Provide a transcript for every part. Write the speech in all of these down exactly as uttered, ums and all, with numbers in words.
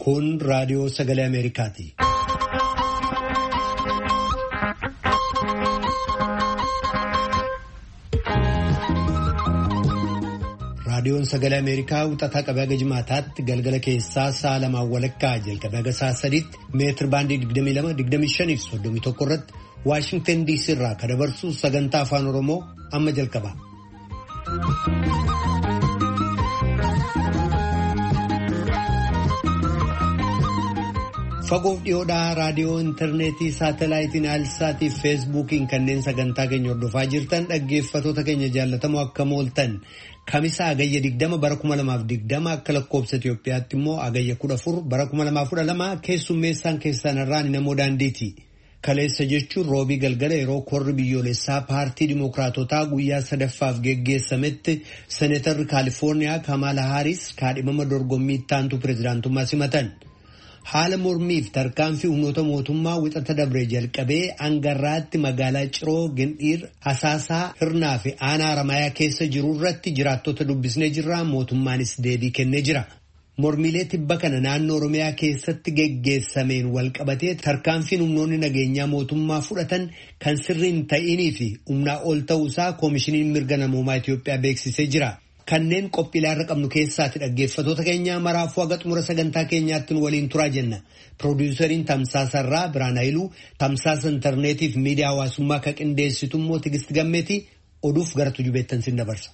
Kun raadiyoo sagalee Ameerikaati. Raadiyoon sagalee Ameerikaa wixataa qabee haga jimaataatti galgala keessaa sa'a lamaan walakkaa jalqabee haga sa'a sadiitti meetir baandii digdamii lama digdamii shanii fi soddomii tokko irratti Waashingtan D C irraa kan dabarsu sagantaa afaan Oromoo amma jalqaba. Fagoof dhiyoodhaa raadiyoo intarneetii saatalaayitiin aalsaatii fi feesbuukiin kanneen sagantaa keenya hordofaa jirtan dhaggeeffatoota keenya jaallatamoo akkam ooltan kamisa agayya digdama bara kuma lamaaf digdama akka lakkoobsa Itoophiyaatti immoo agayya kudha afur bara kuma lamaaf kudha lama keessummeessaan keessan irraan namoo daandiiti. Kaleessa jechuun roobii galgala yeroo korri biyyoolessaa paartii dimookiraatotaa guyyaa sadaffaaf geggeessametti seneetarri kaalifoorniyaa Kamala Haaris kaadhimama dorgommii ittaantu pireezidaantummaa simatan. Haala mormiif tarkaanfii humnoota mootummaa wixata dabree jalqabee hangarraatti magaalaa Ciroo Gindhiir Hasaasaa Hirnaa fi Aanaa Haramayaa keessa jiru irratti jiraattota dubbisnee jirra. Mootummaanis deebii kennee jira. Mormiilee tibba kana naannoo Oromiyaa keessatti geggeessameen walqabatee tarkaanfiin humnoonni nageenyaa mootummaa fudhatan kan sirriin ta'inii fi humnaa ol ta'uusaa koomishiniin mirga namoomaa Itoophiyaa beeksisee jira. Kanneen qophiilee irra qabnu keessaatti dhaggeeffatoota keenya maraafuu haga xumura sagantaa keenyaatti waliin turaa jenna. Piroodyusariin Tamsaasarraa Biraan Hayiluu, Tamsaasa intarneetii fi miidiyaa hawaasummaa kan qindeessitu immoo Tigist Gammeetii oduuf gara tujubeettan sin dabarsa.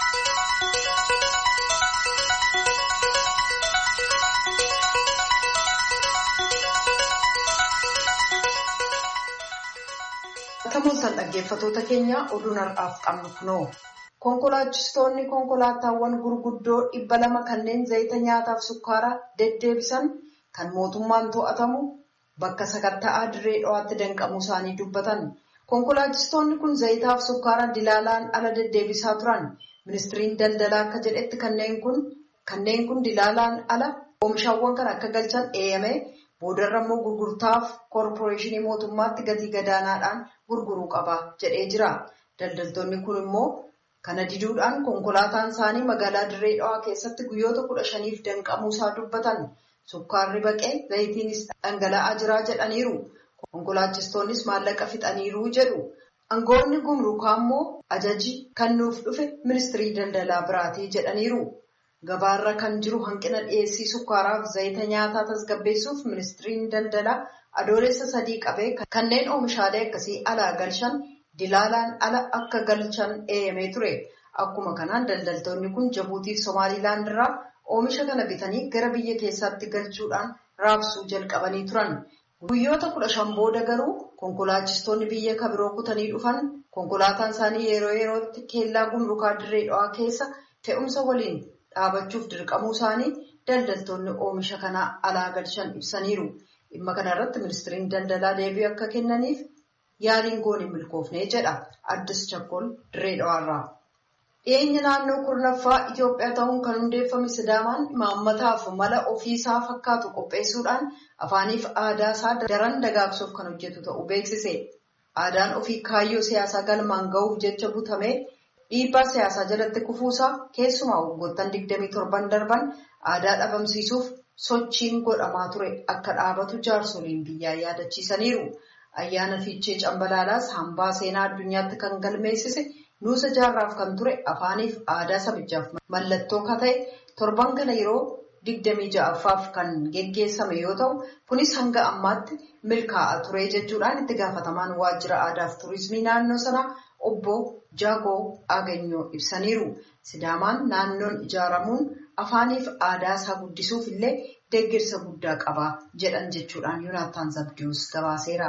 Tamooltan dhaggeeffatoota keenya oduun har'aaf qabnu kunoo. Konkolaachistoonni konkolaataawwan gurguddoo dhibba lama kanneen zayita nyaataaf sukkaara deddeebisan kan mootummaan to'atamu bakka sakatta'aa dirree dho'aatti danqamuu isaanii dubbatan. Konkolaachistoonni kun zayitaaf sukkaara dilaalaan ala deddeebisaa turan. Ministiriin daldalaa akka jedhetti kanneen kun kanneen kun dilaalaan ala oomishaawwan kan akka galchan eeyame boodarra immoo gurgurtaaf koorporeeshinii mootummaatti gatii gadaanaadhaan gurguruu qaba jedhee jira. Daldaltoonni kun immoo kana diduudhaan konkolaataan isaanii magaalaa dirree dhawaa keessatti guyyoota kudha shaniif danqamuu isaa dubbatan. Sukkaarri baqee zayitiinis dhangala'aa jiraa jedhaniiru. Konkolaachistoonnis maallaqa fixaniiru jedhu. Aangoonni gumruukaa immoo ajaji kan nuuf dhufe ministirii daldalaa biraatii jedhaniiru. Gabaarra kan jiru hanqina dhiyeessii sukkaaraaf zayita nyaataa tasgabbeessuuf ministiriin daldalaa adoolessa sadii qabee kanneen oomishaalee akkasii alaa galchan dilaalaan ala akka galchan eeyamee ture. Akkuma kanaan daldaltoonni kun Jabuutiif Somaaliilaand irraa oomisha kana bitanii gara biyya keessaatti galchuudhaan raabsuu jalqabanii turan. Guyyoota kudha shan booda garuu konkolaachistoonni biyya kabiroo kutanii dhufan konkolaataan isaanii yeroo yerootti keellaa gumruukaa dirree dhawaa keessa fe'umsa waliin dhaabachuuf dirqamuu isaanii daldaltoonni oomisha kana alaa galchan ibsaniiru. Dhimma kana irratti ministiriin daldalaa deebii akka kennaniif yaaliin goone milkoofnee jedha Addis Chakkol dirree dhawaarraa. Dhiyeenya naannoo kurnaffaa Itoophiyaa ta'uun kan hundeeffame Sidaamaan imaammataaf mala ofiisaa fakkaatu qopheessuudhaan afaaniif aadaa isaa daran dagaagsuuf kan hojjetu ta'uu beeksise. Aadaan ofii kaayyoo siyaasaa galmaan ga'uuf jecha butamee dhiibbaa siyaasaa jalatti kufuusaa keessumaa waggoottan digdamii torban darban aadaa dhabamsiisuuf sochiin godhamaa ture akka dhaabatu jaarsoliin biyyaa yaadachiisaniiru. Ayyaana Fiichee Cambalaalaas hambaa seenaa addunyaatti kan galmeessise nuusa jaarraaf kan ture afaaniif aadaa sabichaaf mallattoo ka ta'e torban kana yeroo digdamii ja'affaaf kan geggeessame yoo ta'u kunis hanga ammaatti milkaa'aa ture jechuudhaan itti gaafatamaan waajjira aadaaf turizimii naannoo sanaa obbo Jaagoo Aganyoo ibsaniiru. Sidaamaan naannoon ijaaramuun afaaniif aadaa isaa guddisuuf illee deeggarsa guddaa qaba jedhan jechuudhaan Yoonaatan Zabdiyoos gabaaseera.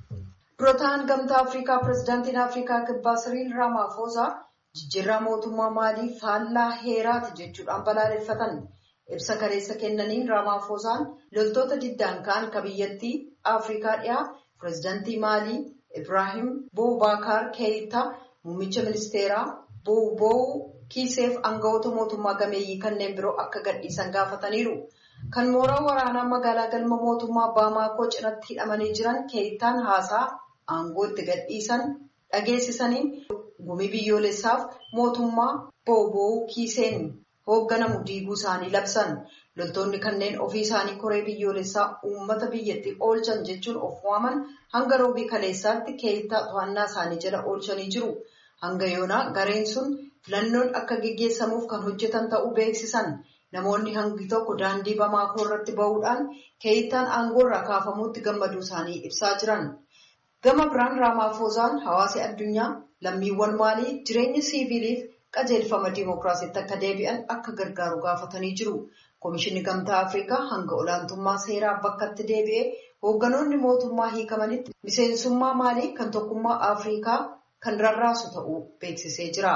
Durataan gamtaa Afrikaa pireezidaantiin Afrikaa kibbaa Siriil Raamaafosaa jijjiirraa mootummaa maalii faallaa heeraati jechuudhaan balaaleffatan. Ibsa kaleessa kennaniin Raamaafosaan loltoota diddaan ka'an ka biyyattii Afrikaa dhiyaa pireezidaantii maalii Ibraahim Boubacar Keïta muummicha ministeeraa Boubou Kiiseef aangawoota mootummaa gameeyyii kanneen biroo akka gadhiisan gaafataniiru. Kan mooraa waraanaa magaalaa galma mootummaa Baamaakoo cinatti hidhamanii jiran Keïtaan haasaa aangoo itti gadhiisan dhageessisaniin gumii biyyoolessaaf mootummaa Boubou Kiiseen hoogganamu diiguu isaanii labsan. Loltoonni kanneen ofii isaanii koree biyyoolessaa uummata biyyattii oolchan jechuun of waaman hanga roobii kaleessaatti keeyittaa to'annaa isaanii jala oolchanii jiru. Hanga yoonaa gareen sun filannoon akka geggeessamuuf kan hojjetan ta'uu beeksisan. Namoonni hangi tokko daandii Bamaakoo irratti ba'uudhaan keeyittaan aangoo irraa kaafamuutti gammaduu isaanii ibsaa jiran. Gama biraan Raamaafoozaan hawaasi addunyaa lammiiwwan Maalii jireenya siiviiliif qajeelfama diimokiraasiitti akka deebi'an akka gargaaru gaafatanii jiru. Komishinni Gamtaa Afrikaa hanga olaantummaa seeraa bakkatti deebi'ee hoogganoonni mootummaa hiikamanitti miseensummaa Maalii kan tokkummaa Afrikaa kan rarraasu ta'uu beeksisee jira.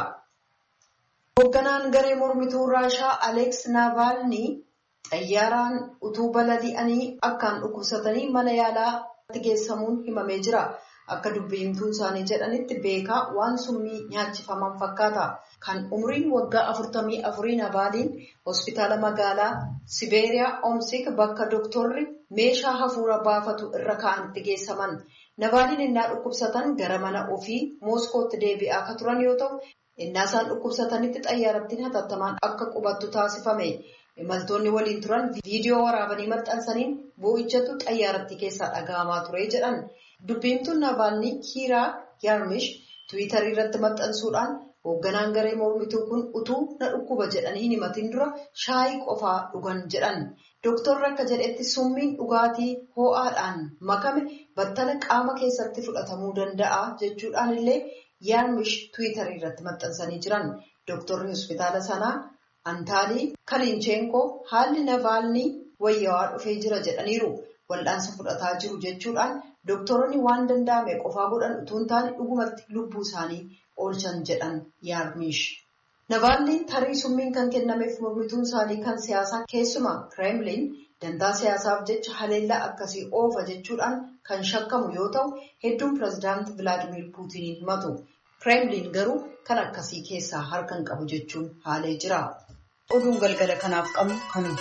Hoogganaan garee mormituu Raashaa Aleeks Naavaalnii xayyaaraan utuu balali'anii akkaan dhukkubsatanii mana yaalaatti geessamuun himamee jira. Akka dubbiimtuun isaanii jedhanitti beekaa waan summii nyaachifaman fakkaata. Kan umriin waggaa afurtamii afurii Naavaaliin hospitaala magaalaa Sibeeriyaa Omsk bakka doktorri meeshaa hafuura baafatu irra kaa'anitti geessaman. Naavaaliin innaa dhukkubsatan gara mana ofii Mooskootti deebi'aa akka turan yoo ta'u, innaa isaan dhukkubsatanitti xayyaarattiin hatattamaan akka qubattu taasifame. Imaltoonni waliin turan viidiyoo waraabanii maxxansaniin boo'ichatu xayyaarattii keessaa dhaga'amaa ture jedhan. Dubbiimtuun Naavaalnii Kiiraa Yaarmish Tiwiitarii irratti maxxansuudhaan hoogganaan garee mormituu kun utuu na dhukkuba jedhanii himatiin dura shaayii qofaa dhugan jedhan. Dooktorri akka jedhetti summiin dhugaatii ho'aadhaan makame battala qaama keessatti fudhatamuu danda'a jechuudhaan illee Yaarmish Tiwiitarii irratti maxxansanii jiran. Dooktorri hospitaala sanaa Antaalii Kaliincheenkoo haalli Naavaalnii wayyaawaa dhufee jira jedhaniiru. Wal'aansa fudhataa jiru jechuudhaan dooktoronni waan danda'ame qofaa godhan utuu hin taane dhugumatti lubbuu isaanii oolchan jedhan Yaarmish. Naavaalniin tarii summiin kan kennameef mormituun isaanii kan siyaasaa keessumaa Kireemliin dantaa siyaasaaf jecha haleellaa akkasii oofa jechuudhaan kan shakkamu yoo ta'u hedduun pireezidaantii Vilaadimiir Puutiniin himatu. Kireemliin garuu kan akkasii keessaa harka hin qabu jechuun haalee jira. Oduun galgala kanaaf qabnu kanuma.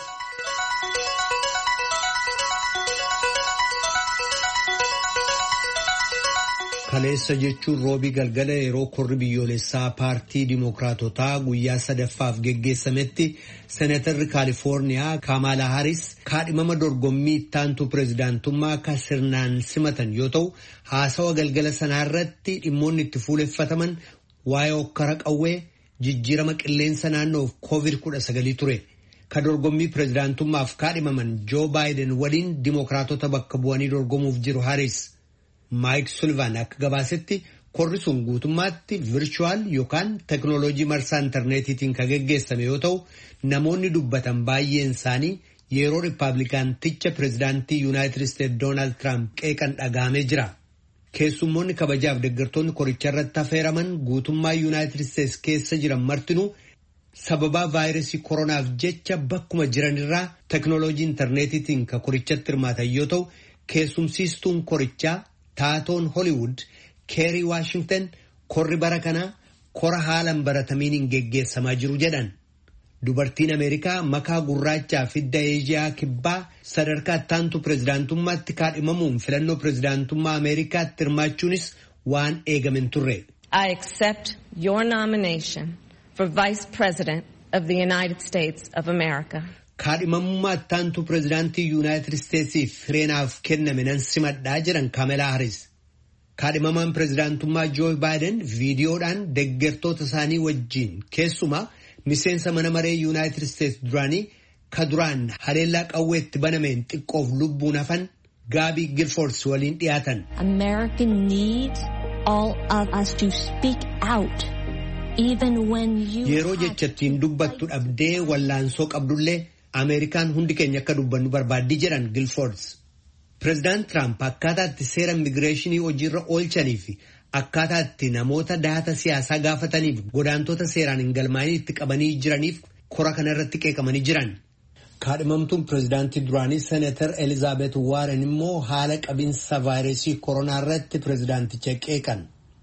Kaleessa jechuun roobii galgala yeroo korri biyyoolessaa paartii Dimookiraatotaa guyyaa sadaffaaf geggeessametti Seenatarri Kaalifoorniyaa Kaamaalaa Haaris kaadhimama dorgommii ittaantuu pireezidaantummaa akka sirnaan simatan yoo ta'u, haasawa galgala sanaarratti dhimmoonni itti fuuleffataman waa'ee hokkara qawwee, jijjiirama qilleensa naannoof koovid kudha sagalii ture. Ka dorgommii pireezidaantummaaf kaadhimaman Joo Baayiden waliin Dimookiraatota bakka bu'anii dorgomuuf jiru Haaris. Maayik Sullivan akka gabaasetti korri sun guutummaatti virchuwal yookaan teknooloojii marsaa intarneetiitiin kan geggeessame yoo ta'u, namoonni dubbatan baay'een isaanii yeroo riippaabilikaanticha pireezidaantii Yuunaayitid Isteetsi Doonaald Tiraamp qeeqan dhagahamee jira. Keessummoonni kabajaaf deeggartoonni koricha irratti affeeraman guutummaa Yuunaayitid Isteetsi keessa jiran martinuu sababaa vaayirasii koronaaf jecha bakkuma jiranirraa teknooloojii intarneetiitiin kan korichatti hirmaatan yoo ta'u, keessumsiistuun korichaa Taatoon Holiwud Keerii Waashingtan korri bara kanaa kora haalan baratamiin geggeessamaa jiru jedhan. Dubartiin Ameerikaa makaa gurraachaa fidda Eeziyaa kibbaa sadarkaa ittaantuu pireezidaantummaatti kaadhimamuun filannoo pireezidaantummaa Ameerikaatti hirmaachuunis waan eegamen turre. I accept your nomination for Vice President of the United States of America. Kaadhimamummaa ittaantuu pireezidaantii Yuunaayitid Isteetsiif fireenaaf kenname nan simadhaa jedhan Kaamelaa Haaris. Kaadhimamaan pireezidaantummaa Joo Baayiden viidiyoodhaan deeggartoota isaanii wajjin keessumaa miseensa mana maree Yuunaayitid Isteetsi duraanii ka duraan haleellaa qawweetti banameen xiqqoof lubbuun hafan Gaabii Gilfoors waliin dhiyaatan. America needs all of us to speak out even when you yeroo jechattiin dubbattu dhabdee wallaansoo qabdullee Ameerikaan hundi keenya akka dubbannu barbaaddi jedhan Gilfoors. Pireezidaant Tiraamp akkaataa itti seera immigireeshinii hojiirra oolchanii fi akkaataa itti namoota dahata siyaasaa gaafataniif godaantota seeraan hin galmaa'in itti qabanii jiraniif kora kana irratti qeeqamanii jiran. Kaadhimamtuun pireezidaantii duraanii Seenatar Elizaabeet Waaren immoo haala qabinsa vaayirasii koronaa irratti pireezidaanticha qeeqan.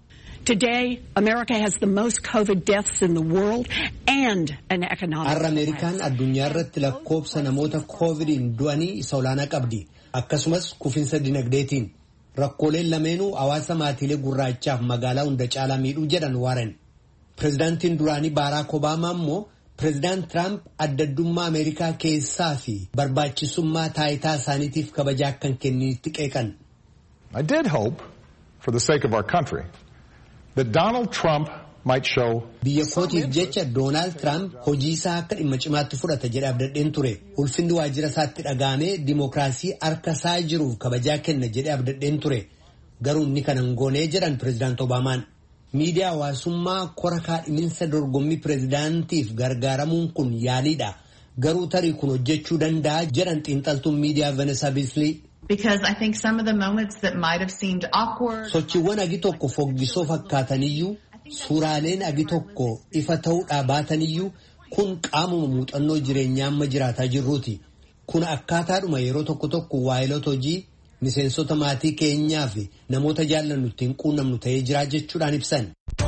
Today, America has the most COVID deaths in the world and an economic Har'a Ameerikaan addunyaa irratti lakkoobsa namoota koovidiin du'anii isa olaanaa qabdi. Akkasumas kufinsa dinagdeetiin rakkooleen lameenuu hawaasa maatiilee gurraachaaf magaalaa hunda caalaa miidhuu jedhan Waaren. Pireezidaantiin duraanii Baaraak Obaamaa immoo Pireezidaant Tiraamp addaddummaa Ameerikaa keessaa fi barbaachisummaa taayitaa isaaniitiif kabajaa kan kenninitti qeeqan. I did hope, for the sake of our country, that Donald Trump might show. Biyya kootiif jecha Doonaald Tiraamp hojii isaa akka dhimma cimaatti fudhata jedhee abdadheen ture. Ulfinni waajjira isaatti dhagaamee dimookiraasii harka isaa jiruuf kabajaa kenna jedhee abdadheen ture. Garuu inni kana hin goone jedhan Pireezidaant Obaamaan. Miidiyaa hawaasummaa kora kaadhiminsa dorgommii pireezidaantiif gargaaramuun kun yaaliidha. Garuu tarii kun hojjechuu danda'a jedhan xiinxaltuun miidiyaa Vanessa Beasley. Because I think some of the moments that might have seemed awkward. Sochiiwwan agi tokko foggisoo fakkaataniyyuu suuraaleen agi tokko ifa ta'uudhaa baataniyyuu kun qaamuma muuxannoo jireenyaa amma jiraataa jirruuti. Kun akkaataadhuma yeroo tokko tokko waayilota hojii miseensota maatii keenyaa fi namoota jaallannu ittiin quunnamnu ta'ee jira jechuudhaan ibsan.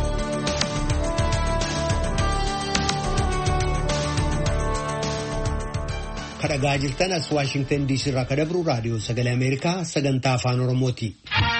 Kadhagaa jirtan as Waashingtan diisii irraa kadabru raadiyoo sagalee Ameerikaa sagantaa afaan Oromooti.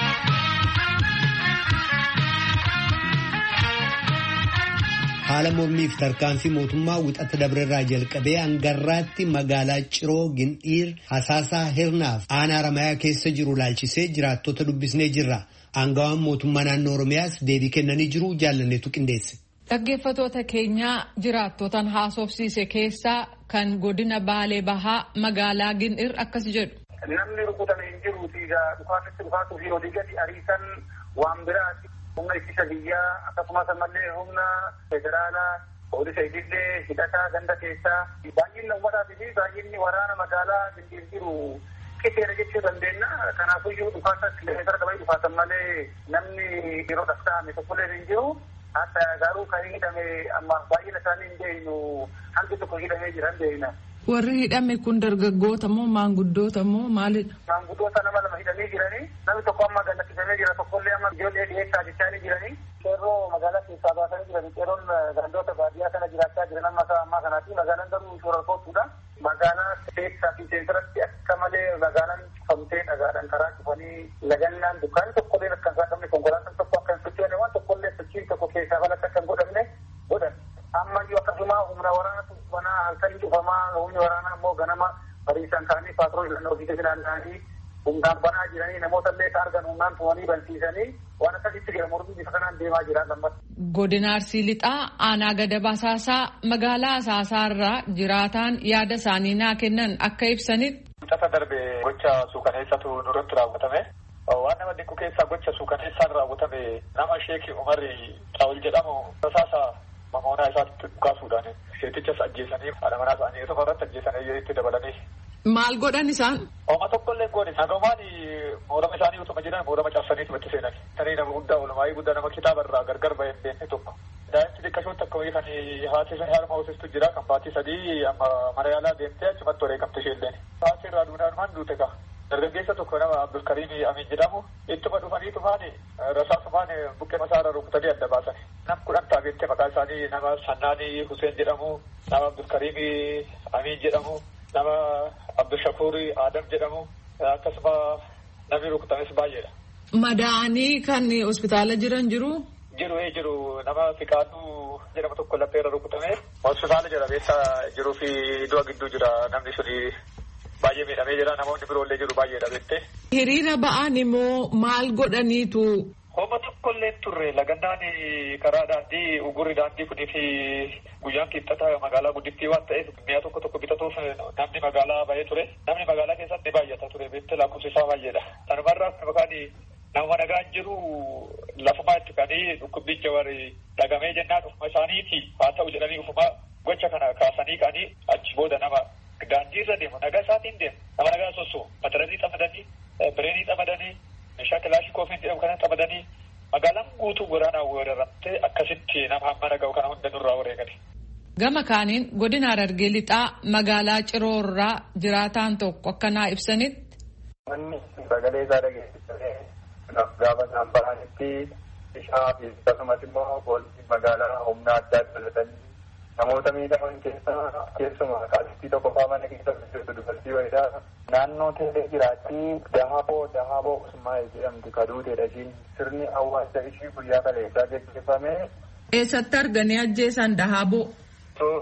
Haala mormiif tarkaanfii mootummaa wixata dabreerraa jalqabee hangarraatti magaalaa Ciroo Gindhiir Hasaasaa Hirnaaf aanaa Haramayaa keessa jiru laalchisee jiraattota dubbisnee jirra. Aangawaan mootummaa naannoo Oromiyaas deebii kennanii jiru jaallanneetu qindeesse. Dhaggeeffattoota keenyaa jiraattotaan haasofsiise keessaa kan godina Baalee Bahaa magaalaa Gindhiir akkas jedhu. Namni rukutame hin jiruuti dhukaasatti dhukaasuu fi olii gadi ariisan waan biraati. Humna ittisa biyyaa akkasumas ammallee humna federaalaa poolisa idilee hidhataa ganda keessaa baay'inni uummataatii fi baay'inni waraana magaalaa Gindhiir jiru qixeera jechuu dandeenya. Kanaafiyyuu dhukaasa kilomeetira dabalii dhukaasan malee namni yeroo dhasta'ame tokkollee hin jiru. Hatta garuu kan hidhame amma baay'ina isaanii hin beeknu hangi tokko hidhamee jira hin beekna. Warri hidhame kun dargaggoota moo maanguddoota moo maalidha? Maanguddoota nama lama hidhamee jiranii namni tokko amma gallachiifamee jira tokkollee amma ijoollee dhiyeessaa jechaa jiranii qeerroo magaalaa keessaa baasanii jiranii qeerroon gandoota baadiyyaa kana jiraachaa jiran amma ammaa kanaati magaalaan garuu shororkoottuudha. Magaalaa keessaa fi seensaratti akka malee magaalaan cufamtee dhagaadhaan karaa cufanii lagannaan dukkaanni tokkollee akka hin saaqamne konkolaataan tokko akka hin sochoone waan tokkollee sochiin tokko keessaa falatti akka hin godhamne godhan. Ammayyuu akkasuma humna waraanatu banaa halkanii cufamaa humni waraanaa immoo ganama bariisan kaanii paatroolii lannoo fi naanna'anii humnaan banaa jiranii namoota illee ka argan humnaan tumanii bansiisanii waan akkasitti jira mormii bifa kanaan deemaa jira lammata. Godina Arsii Lixaa aanaa gada Basaasaa magaalaa Asaasaarraa jiraataan yaada isaanii naa kennan akka ibsanitti. Tasa darbe gocha suukaneessatu nurratti raawwatame. Waan nama dinqu keessaa gocha suukaneessaan raawwatame nama Sheekii Umarri Xaawul jedhamu Basaasaa mamoonaa isaatti dhukaasuudhaan seetichas ajjeesanii haadha manaa isaanii tokko irratti ajjeesanii itti dabalanii. Maal godhan isaan? Ooma tokkollee goone nagamaan moorama isaanii utuma jiran moorama cabsanii itti seenan. Tanii nama guddaa oolmaayii guddaa nama kitaaba irraa gargar bahee beekne tokko. Daa'imti xiqqashoon takka wayii kan haati harma hoosistu jira kan baatii sadii amma mana yaalaa deemtee achumatti wareegamte isheelleen. Haati irraa duudhaan duute ka. Dargaggeessa tokko nama Abdulkariim Amin jedhamu ittuma dhufanii tufaani rasaasumaan buqqee masaarra rukutanii adda baasan. Nam kudhan taabeettee maqaa isaanii nama Sannaanii Huseen jedhamu, nama Abdulkariim Amin jedhamu, nama Abdushakuur Adam jedhamu akkasuma namni rukutames baay'eedha. Madaa'anii kan hospitaala jiran jiru? Jiru jiru nama Fiqaaduu jedhamu tokko lapheerra rukutame hospitaala jira beessa jiruu fi du'a gidduu jira namni suni. Baay'ee miidhamee jira namoonni biroollee jiru baay'eedha beektee. Hiriira ba'an immoo maal godhaniitu? Hooma tokkollee turre lagannaan karaa daandii ugurri daandii kunii fi guyyaan kibxata magaalaa guddittii waan ta'eef mi'a tokko tokko bitatuuf namni magaalaa ba'ee ture. Namni magaalaa keessatti baay'ata ture beektee lakkoofsi isaa baay'eedha. Sanumarraa maqaan nama nagaan jiru lafumaa itti kanii dhukkubbicha warri dhagamee jennaan ufuma isaaniiti haa ta'u jedhanii ufuma gocha kana kaasanii kanii achi booda nama. Daandii irra deemu nagaa isaatiin deemu nama nagaa soosoo mataranii xamadanii bireenii xamadanii meeshaa kilaashii koofiin jedhamu kana xamadanii magaalaan guutuu waraanaa weeraramtee akkasitti nama hamma naga'u kana hunda nurraa wareegani. Gama kaaniin godina Harargee Lixaa magaalaa Ciroorraa jiraataan tokko akkanaa ibsanitti. Manni sagalee isaa dhageessisee gaafa isaan bahanitti bishaa fi akkasumas immoo poolisii magaalaa humna addaa dabalatanii. Namoota miidhaman keessaa keessumaa qaalittii tokko fa'aa mana keessa jirtu dubartii wayiidha. Naannoo teelee jiraatti dahaboo dahaboo Usmaa'ee jedhamtu kaduuteedha ishiin sirni awwaalcha ishii guyyaa kaleessaa gaggeeffame. Eessatti arganii ajjeesan dahaboo?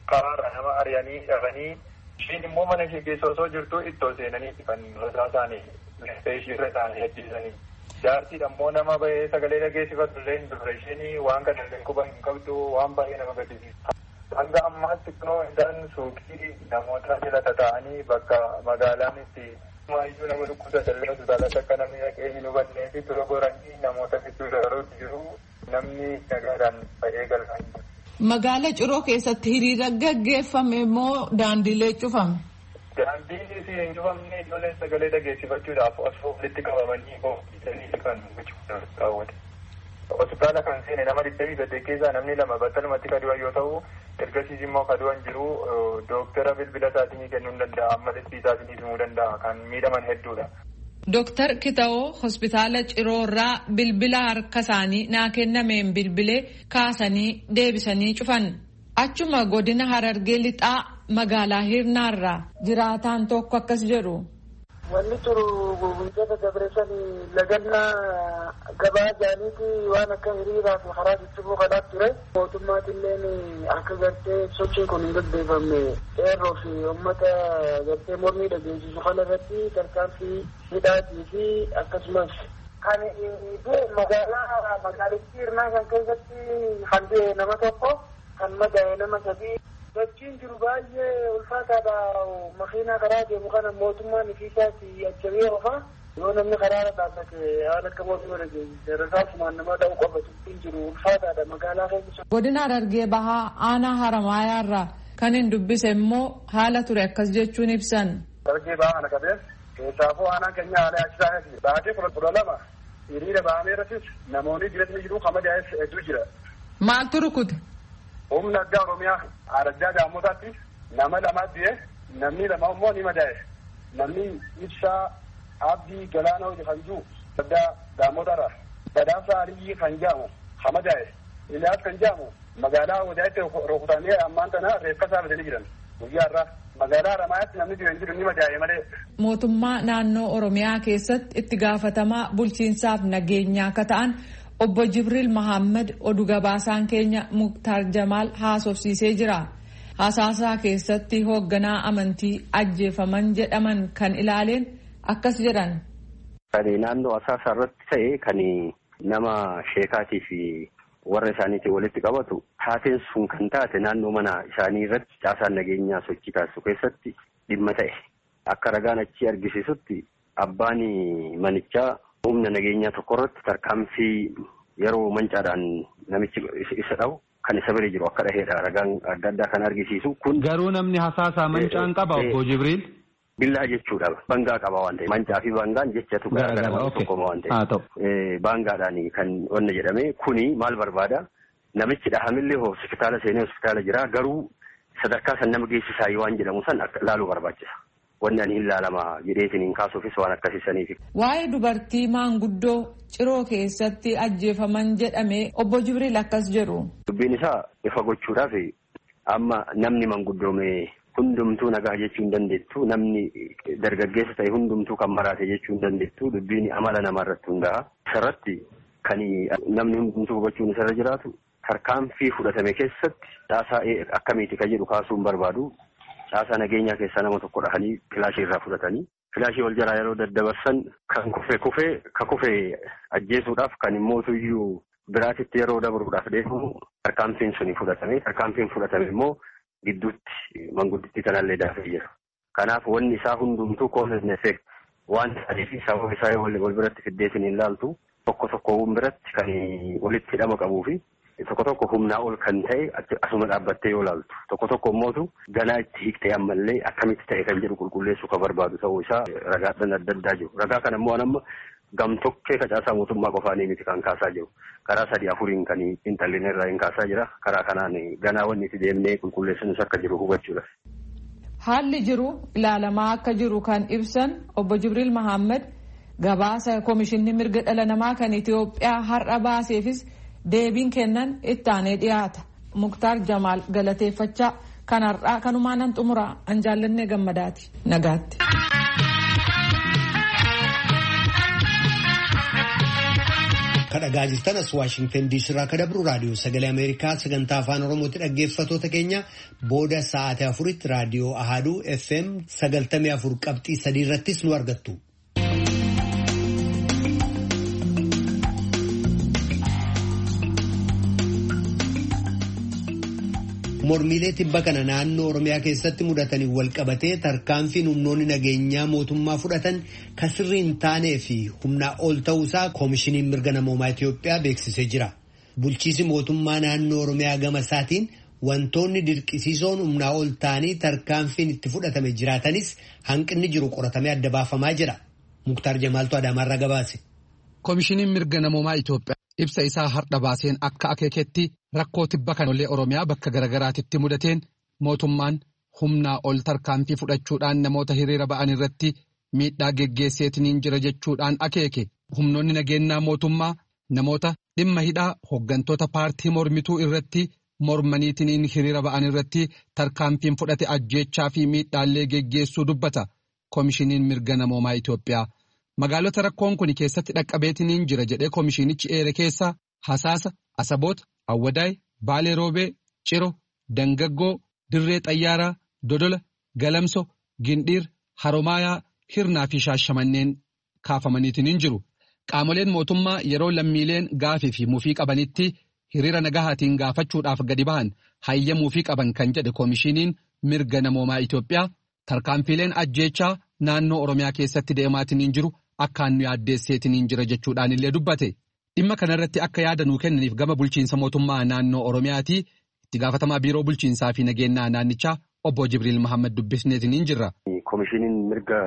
karaarra nama ari'anii dhaqanii ishiin immoo mana ishee keessa osoo jirtu ittoo seenanii kan rasaa isaanii ishiirra isaanii ajjeesanii. Jaartiin ammoo nama bahee sagalee dhageessifatu illee hin turre isheen waan kana illee quba hin qabdu waan baay'ee nama gaddisiisa. Hanga ammaatti kunoo isaan suuqii namoota jala tataa'anii bakka magaalaan itti maayyuu nama dhukkubsatan illee hospitaalatti akka namni dhaqee hin hubannee fi dura goranii namoota gidduu dabaluutti jiru namni nagaadhaan bahee galfaa hin jiru. Magaala Ciroo keessatti hiriira gaggeeffame moo daandiilee cufame? Daandiin hin cufamne ijoolleen sagalee dhageessifachuudhaaf osoo walitti qabamanii hoofisanii kan gochuudhaaf raawwate. Hospitaala kan seene nama digdamii saddeet keessaa namni lama battalumatti kadu'an yoo ta'u ergasiis immoo kadu'an jiru dooktara bilbila isaatiin kennuu hin danda'a amma dhibbii isaatiin himuu danda'a kan miidhaman hedduudha. Dooktar Kitawoo hospitaala Ciroorraa bilbila harka isaanii naa kennameen bilbilee kaasanii deebisanii cufan. Achuma godina Harargee lixaa magaalaa Hirnaarraa jiraataan tokko akkas jedhu. Wanni turu guyyoota dabreessan lagannaa gabaa jaaniiti waan akka hiriiraa fi karaa jijjiiruu kadhaa ture. Mootummaatilleen akka gartee sochiin kun hin gaggeeffamne qeerroo fi uummata gartee mormii dhageessisu kana irratti tarkaanfii hidhaatii fi akkasumas kan magaalaa magaalittii Hirnaa kan keessatti kan du'e nama tokko kan madaa'e nama sadii. Sochiin jiru baay'ee ulfaataadha. Makiinaa karaa deemu kana mootummaan ifiisaatti ajjabee qofa yoo namni karaarra dhaabbate haala akka mootummaa dhageessise rasaasumaan nama dha'u qofa sochiin jiru ulfaataadha magaalaa keessa. Godina Harargee Bahaa aanaa Haramaayaarraa kan hin dubbise immoo haala ture akkas jechuun ibsan. Harargee Bahaa kana qabee keessaafuu aanaan keenya haala yaachisaa keessi baatee kudha lama hiriira bahamee irrattis namoonni jireenya jiru kamadaa'es hedduu jira. Maaltu rukute? Humna addaa Oromiyaa Arajaa Gaamotaatti nama lama du'e namni lama immoo ni madaa'e. Namni Ibsaa Abdii Galaanaa hojii kan jiru addaa Gaamotarraa Badhaasa Aliyyi kan jedhamu kan madaa'e. Iliyaas kan jedhamu magaalaa Wadaatti rukutamee ammaan tana reeffa isaa fidanii jiran guyyaarraa magaalaa Haramaayaatti namni du'e jiru ni madaa'e malee. Mootummaa naannoo Oromiyaa keessatti itti gaafatamaa bulchiinsaaf nageenyaa akka ta'an Obbo Jibril Mahammad oduu gabaasaan keenya Muktaar Jamaal haasofsiisee jira. Hasaasaa keessatti hoogganaa amantii ajjeefaman jedhaman kan ilaaleen akkas jedhan. Kan naannoo Asaasaa irratti ta'e kan nama sheekaatii fi warra isaaniitiin walitti qabatu taateen sun kan taate naannoo mana isaanii irratti caasaan nageenyaa sochii taasisu keessatti dhimma ta'e. Akka ragaan achi argisiisutti abbaan manichaa humna nageenyaa tokko irratti tarkaanfii yeroo mancaadhaan namichi isa dhabu kan isa bira jiru akka dhaheedha ragaan adda addaa kan argisiisu kun. Garuu namni hasaasaa mancaan qaba obbo Jibriil. Billaa jechuudha bangaa qaba waan ta'eef mancaa fi bangaan jechatu garagara tokkoma waan ta'eef bangaadhaan kan wanna jedhame kuni maal barbaada namichi dhahamillee hospitaala seenee hospitaala jira garuu sadarkaa san nama geessisaa waan jedhamu san laaluu barbaachisa. Wanni ani hin laalama jedheetiin hin kaasuufis waan akkasisaniif. Waa'ee dubartii maanguddoo Ciroo keessatti ajjeefaman jedhame obbo Jibriil akkas jedhu. Dubbiin isaa ifa gochuudhaaf amma namni maanguddoome hundumtuu nagaa jechuu hin dandeettu namni dargaggeessa ta'e hundumtuu kan maraate jechuu hin dandeettu dubbiin amala namarratti hundaa'a. Isarratti kan namni hundumtuu hubachuun isarra jiraatu tarkaanfii fudhatame keessatti caasaa akkamiiti kan jedhu kaasuu hin barbaadu. Caasaa nageenyaa keessaa nama tokko dhahanii filaashii irraa fudhatanii filaashii wal jalaa yeroo daddabarsan kan kufee kufee ka kufee ajjeesuudhaaf kan immoo tuyyuu biraatitti yeroo dabruudhaaf deemu tarkaanfiin suni fudhatame tarkaanfiin fudhatame immoo gidduutti manguddittii kanallee daafee jira. Kanaaf wanni isaa hundumtuu cause effect waan ta'eef sababa isaa wal biratti fiddeetiin hin laaltu tokko tokkoon biratti kan walitti hidhama qabuu fi tokko tokko humnaa ol kan ta'e asuma dhaabbattee yoo laaltu tokko tokko immootu ganaa itti hiiktee ammallee akkamitti ta'e kan jedhu qulqulleessuu kan barbaadu ta'uu isaa ragaadhaan adda addaa jiru. Ragaa kana immoo amma gamtokkee facaasaa mootummaa qofaanii miti kan kaasaa jiru. Karaa sadii afuriin kan intalleen irraa hin kaasaa jira. Karaa kanaan ganaa wanni itti deemnee qulqulleessinus akka jiru hubachuudha. Haalli jiru ilaalamaa akka jiru kan ibsan obbo Jibriil Mahammad gabaasa Komishinni Mirga Dhala Namaa kan Itoophiyaa har'a baaseefis deebiin kennan itti aanee dhiyaata. Muktaar Jamaal galateeffachaa kan har'aa kanumaan nan xumura an jaallannee gammadaati nagaatti. kadhagaa jirtan as Waashingtan diisii irraa kadabru raadiyoo sagalee Ameerikaa sagantaa afaan Oromootti dhaggeeffatoota keenya booda sa'aatii afuritti raadiyoo Ahaduu F M sagaltamii afur qabxii sadii irrattis nu argattu. Mormiilee tibba kana naannoo Oromiyaa keessatti mudatanii wal qabatee tarkaanfiin humnoonni nageenyaa mootummaa fudhatan kan sirrii hin taanee fi humnaa ol ta'uusaa koomishiniin mirga namoomaa Itoophiyaa beeksisee jira. Bulchiisi mootummaa naannoo Oromiyaa gama isaatiin wantoonni dirqisiisoon humnaa ol ta'anii tarkaanfiin itti fudhatame jiraatanis hanqinni jiru qoratamee adda baafamaa jira. Muktaar Jamaaltu Adaamaarraa gabaase. Koomishiniin mirga namoomaa Itoophiyaa ibsa isaa har'a baaseen akka akeeketti rakkoo tibba kanollee Oromiyaa bakka garagaraatitti mudateen mootummaan humnaa ol tarkaanfii fudhachuudhaan namoota hiriira ba'an irratti miidhaa geggeesseetiniin jira jechuudhaan akeeke. Humnoonni nageenyaa mootummaa namoota dhimma hidhaa hooggantoota paartii mormituu irratti mormaniitiniin hiriira ba'an irratti tarkaanfiin fudhate ajjeechaa fi miidhaallee geggeessuu dubbata. Koomishiniin mirga namoomaa Itoophiyaa. Magaalota rakkoon kun keessatti dhaqqabeetiniin jira jedhee koomishinichi eere keessaa Hasaasa, Asaboota, Awwadaay, Baalee Roobee, Ciro, Dangaggoo, Dirree Xayyaaraa, Dodola, Galamso, Gindhiir, Haromaayaa, Hirnaa fi Shaashamanneen kaafamaniitiniin jiru. Qaamoleen mootummaa yeroo lammiileen gaafii fi mufii qabanitti hiriira nagahaatiin gaafachuudhaaf gadi bahan hayyamuu fi qaban kan jedhe koomishiniin mirga namoomaa Itoophiyaa tarkaanfiileen ajjeechaa naannoo Oromiyaa keessatti deemaatiniin jiru akkaan nu yaaddeesseetiniin jira jechuudhaan illee dubbate. Dhimma kanarratti akka yaada nuu kennaniif gama bulchiinsa mootummaa naannoo Oromiyaati itti gaafatamaa biiroo bulchiinsaa fi nageenyaa naannichaa obbo Jibriil Mahammad dubbisneetiniin jirra. Koomishiniin mirga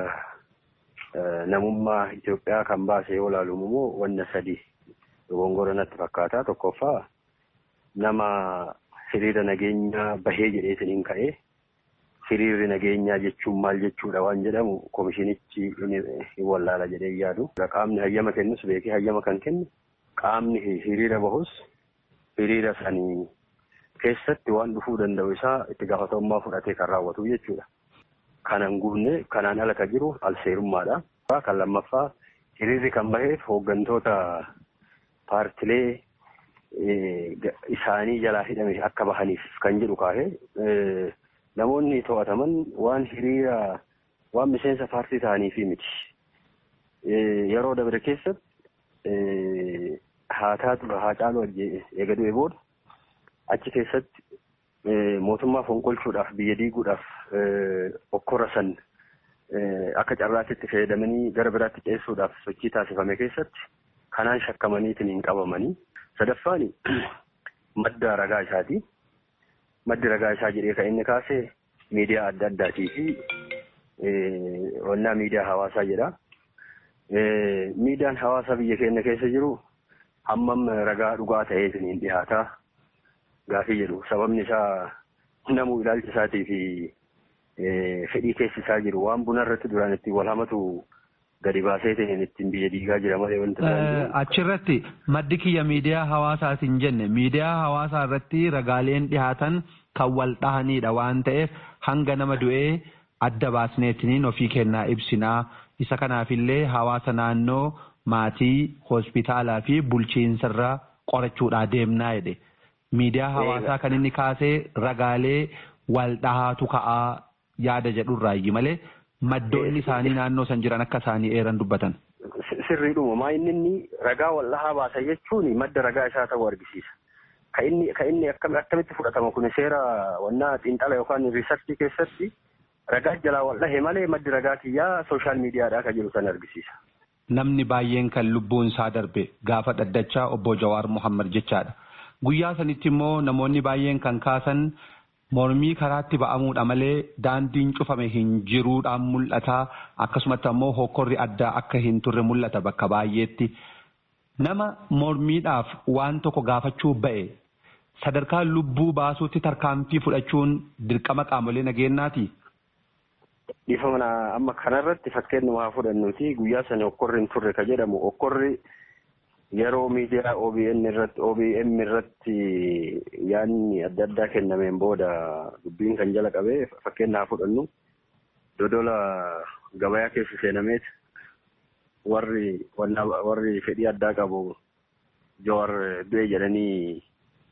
namummaa Itoophiyaa kan baasee yoo ilaaluun immoo wanna sadi gongora natti fakkaata. Tokkoffaa nama hiriira nageenyaa bahee jedheetiniin ka'ee hiriirri nageenyaa jechuun maal jechuudha waan jedhamu koomishinichi ni wallaala jedhee yaadu. Qaamni hayyama kennus beekee hayyama kan kennu qaamni hiriira bahus hiriira sanii keessatti waan dhufuu danda'u isaa itti gaafatamummaa fudhatee kan raawwatu jechuudha. Kanan guunne kanaan ala kan jiru alseerummaadha. Kan lammaffaa hiriirri kan baheef hooggantoota paartilee isaanii jalaa hidhame akka bahaniif kan jedhu kaahee namoonni to'ataman waan hiriira waan miseensa paartii ta'aniifi miti. Yeroo dabre keessatti haa taatu haa caalu eegaduu booda achi keessatti mootummaa fonqolchuudhaaf biyya diiguudhaaf okkora san akka carraatitti fayyadamanii gara biraatti ceessuudhaaf sochii taasifame keessatti kanaan shakkamaniitiin hin qabamanii. Sadaffaan madda ragaa isaati. Maddi ragaa isaa jedhee kan inni kaase miidiyaa adda addaatii fi wannaa miidiyaa hawaasaa jedha. Miidiyaan hawaasaa biyya keenya keessa jiru hammam ragaa dhugaa ta'eetiin hin dhihaataa gaafii jedhu. Sababni isaa namuu ilaalcha isaatii fi fedhii keessi isaa jiru waan buna irratti duraan ittiin wal hamatu gadi baasee ta'een ittiin biyya diigaa jira malee wanti achirratti maddi kiyya miidiyaa hawaasaatiin jenne miidiyaa hawaasaa irratti ragaaleen dhihaatan kan wal dhahanidha waan ta'eef hanga nama du'ee adda baasneetiniin ofii kennaa ibsinaa isa kanaafillee hawaasa naannoo maatii hospitaalaa fi bulchiinsarraa qorachuudhaa deemnaa jedhe miidiyaa hawaasaa kan inni kaasee ragaalee wal dhahaatu ka'aa yaada jedhurraayyi malee. Maddoonni isaanii naannoo san jiran akka isaanii eeran dubbatan. Sirriidhuma maa inni inni ragaa wal dhahaa baasa jechuun madda ragaa isaa ta'uu argisiisa. Ka inni ka inni akkamitti fudhatama kun seera wannaa xiinxala yookaan riisarchii keessatti ragaa jalaa wal dhahee malee maddi ragaa kiyyaa sooshaal miidiyaadhaa kan jiru san argisiisa. Namni baay'een kan lubbuun isaa darbe gaafa dhaddachaa obbo Jawaar Muhammad jechaadha. Guyyaa sanitti immoo namoonni baay'een kan kaasan mormii karaatti ba'amuudha malee daandiin cufame hin jiruudhaan mul'ata akkasumatti ammoo hokkorri addaa akka hin turre mul'ata bakka baay'eetti nama mormiidhaaf waan tokko gaafachuu ba'e sadarkaa lubbuu baasuutti tarkaanfii fudhachuun dirqama qaamolee nageenyaati. Dhiifama amma kanarratti fakkeenyuma haa fudhannuti guyyaa sana hokkorri hin turre ka jedhamu hokkorri yeroo miidiyaa O B N irratti O B M irratti yaanni adda addaa kennameen booda dubbiin kan jala qabee fakkeenyaa fudhannu dodola gabayaa keessa seenameet warri warri fedhii addaa qabu Joowar du'e jedhanii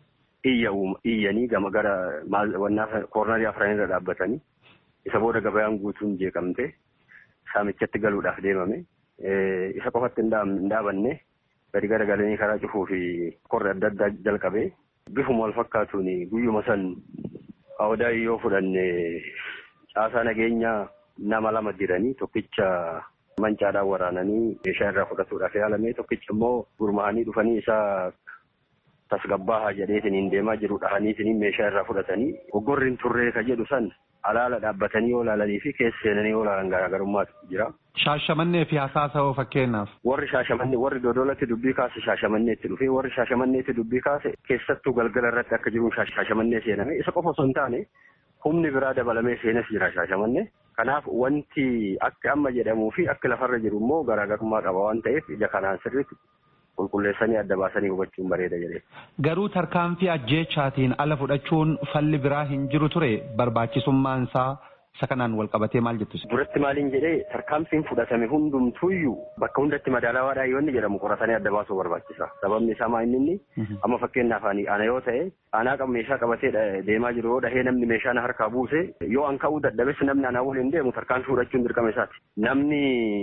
iyyanii gama gara wannaa koornarii afran irra dhaabbatanii isa booda gabayaan guutuun jeeqamte saamichatti galuudhaaf deemame. Isa qofatti hin dhaabanne gadi gara galanii karaa cufuu fi qorra adda addaa jalqabee bifuma wal fakkaatuun guyyuma san awdaa yoo fudhanne caasaa nageenyaa nama lama jiranii tokkicha mancaadhaan waraananii meeshaa irraa fudhatuudhaaf yaalamee tokkicha immoo gurmaa'anii dhufanii isaa tasgabbaahaa jedheetiin deemaa jiru dhahaniitiin meeshaa irraa fudhatanii goggorriin turree ka jedhu san alaala dhaabbatanii yoo ilaalanii fi keessa seenanii yoo ilaalan garaagarummaatu jira. Shaashamannee fi hasaasa'oo fakkeenyaaf. Warri shaashamannee warri dodolatti dubbii kaase shaashamanneetti dhufee warri shaashamanneetti dubbii kaase keessattuu galgala irratti akka jiruun shaashamannee seename isa qofa osoo hin taane humni biraa dabalamee seenes jira shaashamannee. Kanaaf wanti akka amma jedhamuu fi akka lafarra jiru immoo garaagarummaa qaba waan ta'eef ija kanaan sirriitti qulqulleessanii adda baasanii hubachuun bareeda jedhee. Garuu tarkaanfii ajjeechaatiin ala fudhachuun falli biraa hin jiru ture barbaachisummaan isaa isa kanaan wal qabatee maal jettu? Duratti maaliin jedhee tarkaanfiin fudhatame hundumtuuyyuu bakka hundatti madaalawaadhaa yoo inni jedhamu qoratanii adda baasuu barbaachisa. Sababni isaa maa inni amma fakkeenyaaf ana yoo ta'e anaa qaba meeshaa qabatee deemaa jiru yoo dhahee namni meeshaa na harkaa buuse yoo an ka'uu dadhabes namni anaa waliin deemu tarkaanfii fudhachuun dirqama isaati. Namni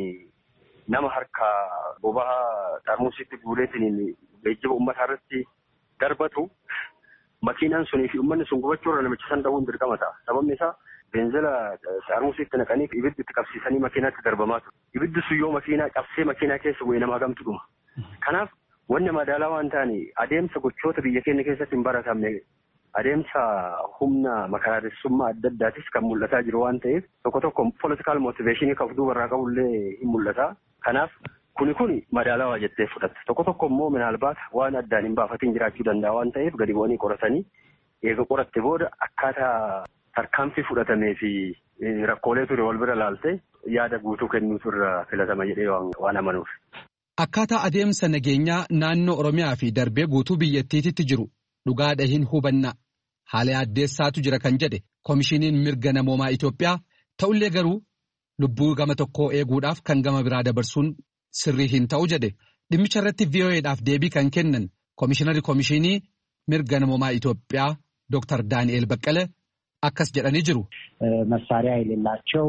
nama harkaa bobaha xarmuusitti guureetiin geejjiba uummataa irratti darbatu makiinaan sunii fi uummanni sun gubachuu irra namicha san dhabuun dirqama ta'a. Sababni isaa beenzila xarmuusitti naqanii ibiddi itti qabsiisanii makiinaatti darbamaa ture. Ibiddi sun yoo makiinaa cabsee makiinaa keessa bu'ee nama gamtu dhuma. Kanaaf wanni madaalaa waan ta'ani adeemsa gochoota biyya keenya keessatti hin baratamne adeemsa humna makaraaressummaa adda addaatis kan mul'ataa jiru waan ta'eef tokko tokko political motivationii kan of duubarraa qabullee hin mul'ata. Kanaaf kuni kuni madaalawaa jettee fudhatte. Tokko tokko immoo minaalbaata waan addaan hin baafatiin jiraachuu danda'a waan ta'eef gadi bu'anii qoratanii eega qoratte booda akkaataa tarkaanfii fudhatamee fi rakkoolee ture wal bira laalte yaada guutuu kennuutu irra filatama jedhee waan amanuuf. Akkaataa adeemsa nageenyaa naannoo Oromiyaa fi darbee guutuu biyyattiitti jiru dhugaadha hin hubanna haala yaaddeessaatu jira kan jedhe koomishiniin mirga namoomaa Itoophiyaa ta'ullee garuu lubbuu gama tokkoo eeguudhaaf kan gama biraa dabarsuun sirrii hin ta'u jedhe dhimmicha irratti V O Eedhaaf deebii kan kennan koomishinarri koomishinii mirga namoomaa Itoophiyaa Dooktar Daani'eel Baqqalee akkas jedhanii jiሩ። መሳሪያ የሌላቸው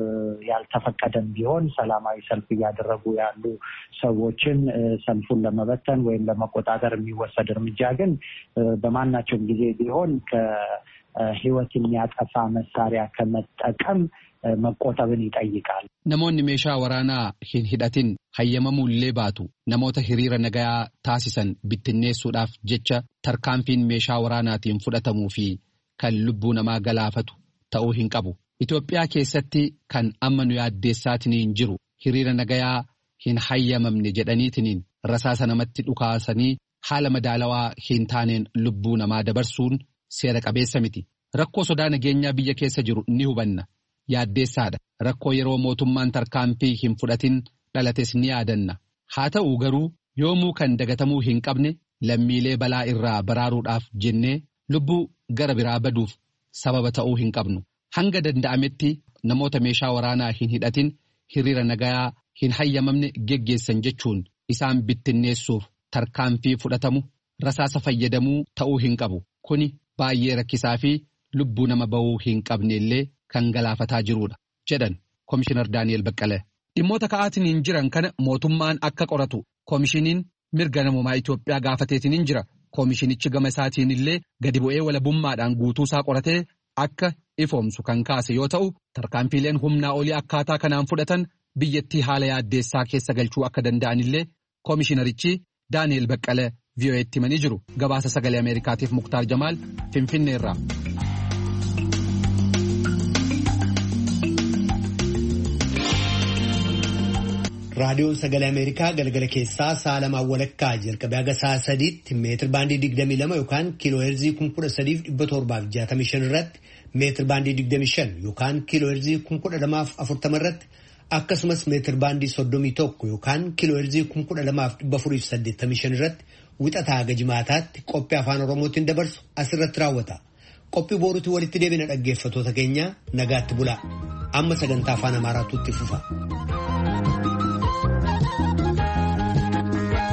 ያልተፈቀደም ቢሆን ሰላማዊ ሰልፍ እያደረጉ ያሉ ሰዎችን ሰልፉን ለመበተን ወይም ለመቆጣጠር የሚወሰድ እርምጃ ግን በማናቸውም ጊዜ ቢሆን ከህይወት የሚያጠፋ መሳሪያ ከመጠቀም መቆጠብን ይጠይቃል። namoonni meeshaa waraanaa hin hidhatin hayyamamullee baatu namoota hiriira nagaa taasisan bittinneessuudhaaf jecha tarkaanfiin meeshaa waraanaatiin fudhatamuu fi kan lubbuu namaa galaafatu ta'uu hin qabu. Itoophiyaa keessatti kan amma nu yaaddeessaatiin jiru hiriira nagayaa hin hayyamamne jedhaniitiin rasaasa namatti dhukaasanii haala madaalawaa hin taaneen lubbuu namaa dabarsuun seera qabeessa miti. Rakkoo sodaa nageenyaa biyya keessa jiru ni hubanna. Yaaddeessaadha. Rakkoo yeroo mootummaan tarkaanfii hin fudhatin dhalates ni yaadanna. Haa ta'u garuu yoomuu kan dagatamuu hin qabne lammiilee balaa irraa baraaruudhaaf jennee lubbuu gara biraa baduuf sababa ta'uu hin qabnu. Hanga danda'ametti namoota meeshaa waraanaa hin hidhatin hiriira nagayaa hin hayyamamne geggeessan jechuun isaan bittinneessuuf tarkaanfii fudhatamu rasaasa fayyadamuu ta'uu hin qabu. Kuni baay'ee rakkisaa fi lubbuu nama bahuu hin qabnellee kan galaafataa jirudha jedhan Komishinar Daani'eel Baqqalee. Dhimmoota ka'aatiin jiran kana mootummaan akka qoratu komishiniin mirga namoomaa Itoophiyaa gaafateetiin jira. Komishinichi gama isaatiin illee gadi bu'ee walabummaadhaan guutuu isaa qoratee akka ifoomsu kan kaase yoo ta'u tarkaanfiileen humnaa olii akkaataa kanaan fudhatan biyyattii haala yaaddeessaa keessa galchuu akka danda'an illee komishinarichi Daani'eel Baqqalee V O Eetti himanii jiru. Gabaasa sagalee Ameerikaatiif Muktaar Jamaal Finfinneerraa. raadiyoon sagalee Ameerikaa galgala keessaa sa'a lamaan walakkaa jalqabee haga sa'a sadiitti meetir baandii digdamii lama yookaan kiiloo heerzii kuma kudha sadiif dhibba torbaaf jaatamii shan irratti meetir baandii digdamii shan yookaan kiiloo heerzii kuma kudha lamaaf afurtama irratti akkasumas meetir baandii soddomii tokko yookaan kiiloo heerzii kuma kudha lamaaf dhibba afuriif saddeettamii shan irratti wixataa haga jimaataatti qophii afaan Oromootiin dabarsu asirratti raawwata. Qophii booruutti walitti deebina dhaggeeffatoota keenya nagaatti bulaa. Amma sagantaa afaan Amaaraatu itti fufa.